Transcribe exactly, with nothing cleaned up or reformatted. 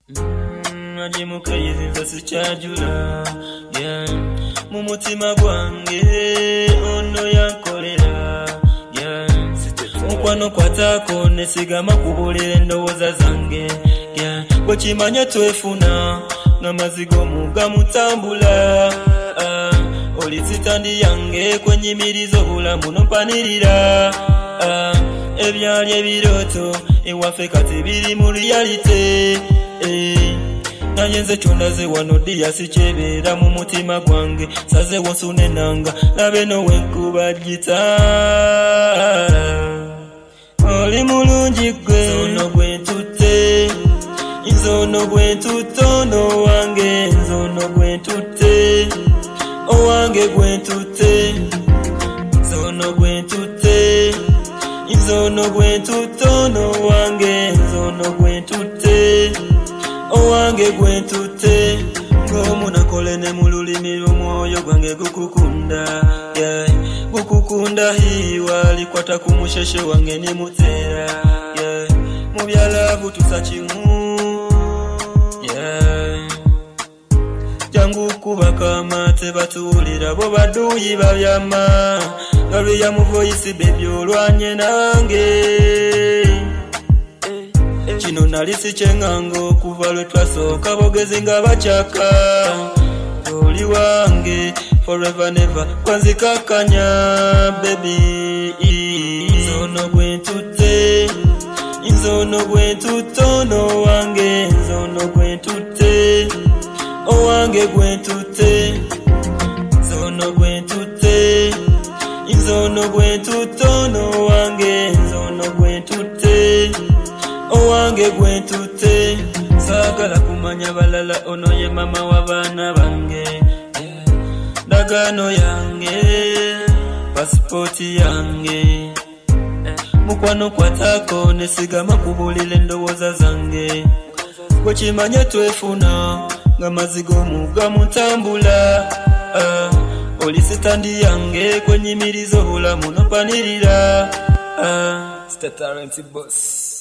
Nali mukayizinza sikyajula yeah. Mu mutima gwange ono yankolera yeah. Mukwano kwatako nesigama kubulira endowooza zange yeah. Bwe kimanye twefuna n'amazigo mugamutambula uh, oli sitandi yange kwenyimiriza obulamu nompanirira uh, ebyali ebiroto ewaffe kati biri mu realite eh. Naye nze kyondaze wano diya sikyebeera mu mutima gwange saze wonsune nanga labe nowe nkuba gita oli mulungi gwe nzono gwe ntutte nzono gwe ntutte ono wange nzono gwe ntutte owange gwe ntutte nzono gwe ntutte nzono gwe ntutte ono wange nzono gwe ntutte owange gwe ntutte ng'omunakole ne mu lulimi lw'omwoyo gwange gukukunda yeah. Gukukunda hiwa likwata ku musheshe wange ne muteera yeah. Mu byalavu tusa kimu yeah. Jangu kubaka amate batuwulira bo baduuyi babyama nga lweya mu voice baby olwanye nange kino nali sikyengango okuva lwe twasooka bogezi nga bakyaka oli wange forever never kwanzikakanya baby nzono gwe ntutte nzono gwe ntutte ono wange nzono gwe ntutte owange gwe ntutte nzono gwe ntutte nzono gwe ntutte ono wange nzono gwe ntutte owange gwe ntutte saagala kumanya balala ono ye mama w'abaana bange ndagaano yange pasipooti yange mukwano kwatako nesigama kubulira endowooza zange bwe kimanye twefuna nga mazigo mugamu ntambula uh, oli sitandi yange kwenyimiriza obulamu nopanirira uh, Star Talent Boss.